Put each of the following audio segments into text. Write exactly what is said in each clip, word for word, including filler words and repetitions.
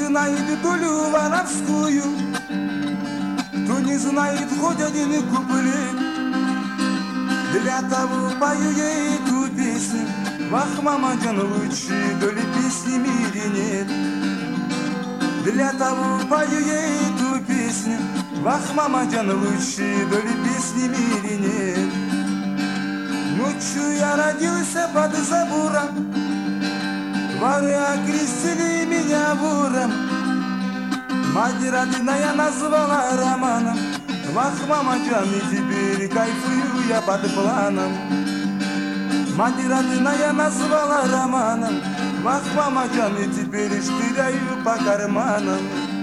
знает долю воровскую, кто не знает хоть один куплет. Для того пою я эту песню. Вах, мамаджан, лучшей доли песни в мире нет. Для того пою я эту песню. Вах, мамаджан, лучшей доли песни в мире нет. Ночью я родился под забором, воры окрестили меня вором. Мать родная назвала романом. Вах, мамаджан, и теперь кайфую я под планом. Мать родная назвала романом. Вах, мамаджан, и теперь штыряю по карманам.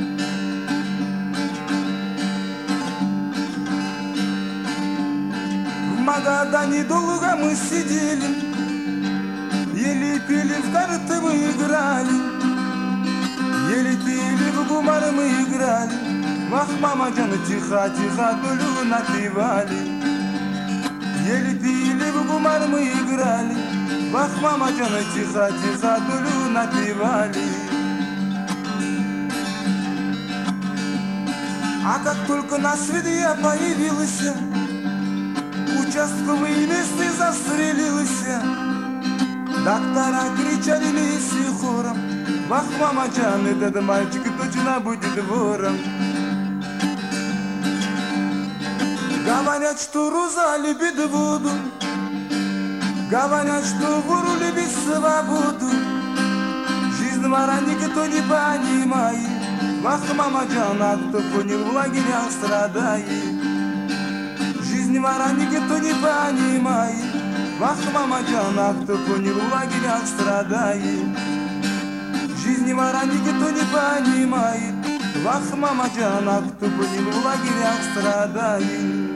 В Магадане долго мы сидели, еле пили, в карты мы играли, еле пили, в гумар мы играли. Вах, мамаджан, тихо-тихо долю напевали. Еле пили, в гумар мы играли. Вах, мамаджан, тихо-тихо долю напевали. А как только на свет я появился, участковый местный застрелился. Доктора кричали вместе хором: вах, мамаджан, этот мальчик точно будет вором. Говорят, что роза любит воду, говорят, что вору любит свободу. Жизнь вора никто не понимает. Вах, мамаджан, а кто понял, в лагерях страдает. Жизнь вора никто не понимает. Вах, мамаджан, а кто понял, в лагерях страдает. Жизнь вора никто не понимает. Вах, мамаджан, а кто понял, в лагерях страдает.